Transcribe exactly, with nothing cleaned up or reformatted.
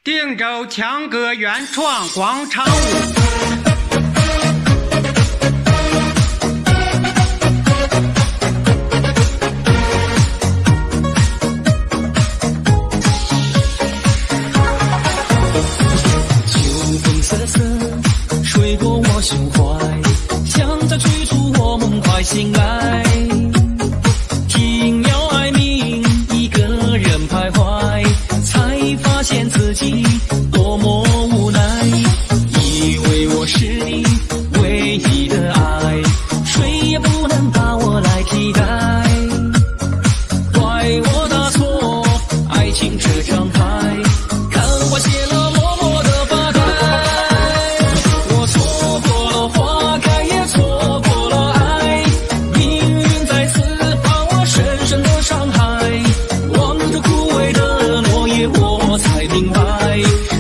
定州强歌原创广场舞。 秋风瑟瑟，吹过我胸怀，像在催促我们快醒来。听鸟哀鸣，一个人徘徊，才发现自己多么无奈。以为我是你唯一的爱，谁也不能把我来替代。怪我大错，爱情这张牌，看我写了默默的发呆。我错过了花开，也错过了爱，命运再次把我深深的伤害。望着枯萎的落叶，我才明白。